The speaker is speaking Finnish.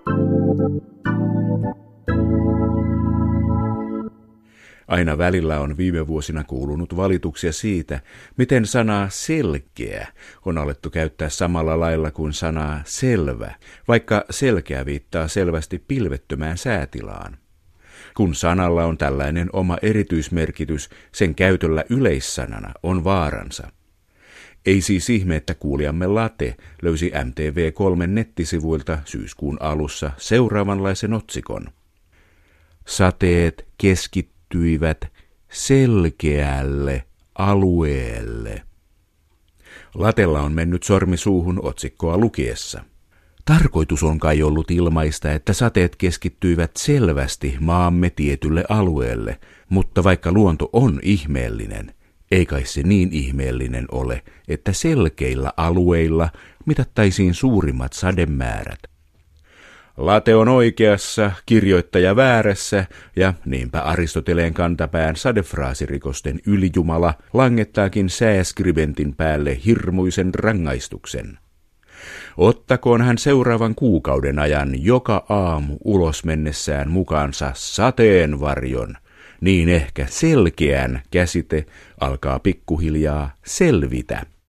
Aina välillä on viime vuosina kuulunut valituksia siitä, miten sanaa selkeä on alettu käyttää samalla lailla kuin sanaa selvä, vaikka selkeä viittaa selvästi pilvettömään säätilaan. Kun sanalla on tällainen oma erityismerkitys, sen käytöllä yleissanana on vaaransa. Ei siis ihme, että kuulijamme Late löysi MTV3 nettisivuilta syyskuun alussa seuraavanlaisen otsikon. Sateet keskittyivät selkeälle alueelle. Latella on mennyt sormi suuhun otsikkoa lukiessa. Tarkoitus on kai ollut ilmaista, että sateet keskittyivät selvästi maamme tietylle alueelle, mutta vaikka luonto on ihmeellinen, ei kai se niin ihmeellinen ole, että selkeillä alueilla mitattaisiin suurimmat sademäärät. Late on oikeassa, kirjoittaja väärässä, ja niinpä Aristoteleen kantapään sadefraasirikosten ylijumala langettaakin sääskribentin päälle hirmuisen rangaistuksen. Ottakoon hän seuraavan kuukauden ajan joka aamu ulos mennessään mukaansa sateenvarjon, niin ehkä selkeän käsite alkaa pikkuhiljaa selvitä.